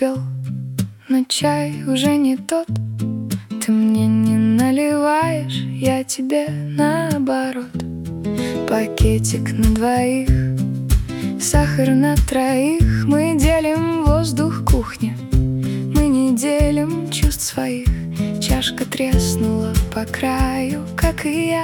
успел, но чай уже не тот. Ты мне не наливаешь, я тебе наоборот. Пакетик на двоих, сахар на троих. Мы делим воздух кухни, мы не делим чувств своих. Чашка треснула по краю, как и я.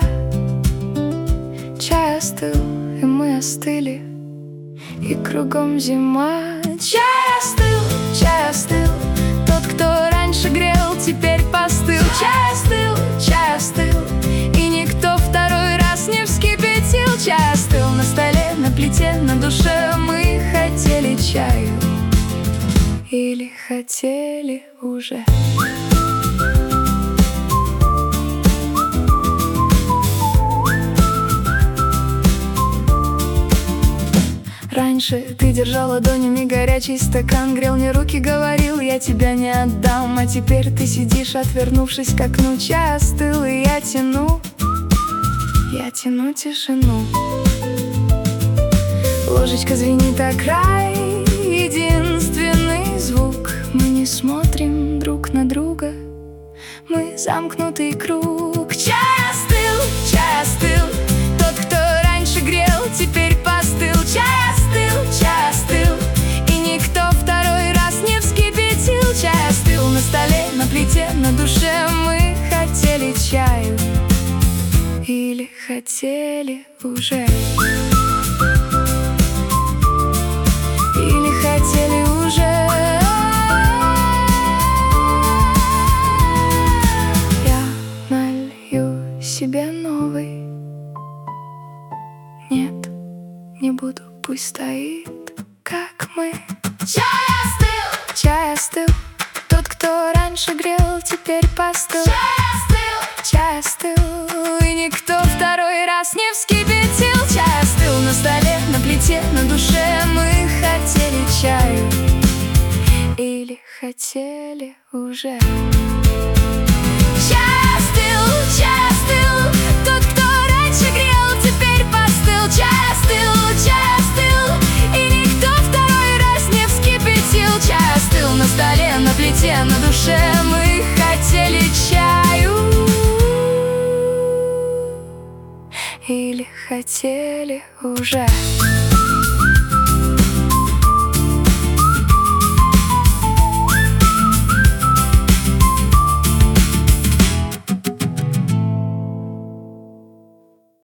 Чай остыл, и мы остыли, и кругом зима. Чай остыл, тот, кто раньше грел, теперь постыл. Чай остыл, и никто второй раз не вскипятил. Чай остыл на столе, на плите, на душе. Мы хотели чаю, или хотели уже. Раньше ты держал ладонями горячий стакан, грел мне руки, говорил, я тебя не отдам. А теперь ты сидишь, отвернувшись к окну. Чай остыл, и я тяну тишину. Ложечка звенит о край, единственный звук. Мы не смотрим друг на друга, мы замкнутый круг. Чай остыл, тот, кто раньше грел, теперь постыл. Чай остыл, и никто второй раз не вскипятил. Чай остыл на столе, на плите, на душе. Мы хотели чаю, или хотели уже. Или хотели уже. Я налью себе новый. Нет, не буду, пусть стоит, как мы. Чай остыл, тот, кто раньше грел, теперь постыл. Чай остыл, и никто второй раз не вскипятил. Чай остыл на столе, на плите, на душе. Мы хотели чаю, или хотели уже. Чай остыл, тот, кто раньше грел, теперь постыл. Чай остыл, и никто второй раз не вскипятил. Чай остыл на столе, на плите, на душе. Мы хотели чаю, или хотели уже.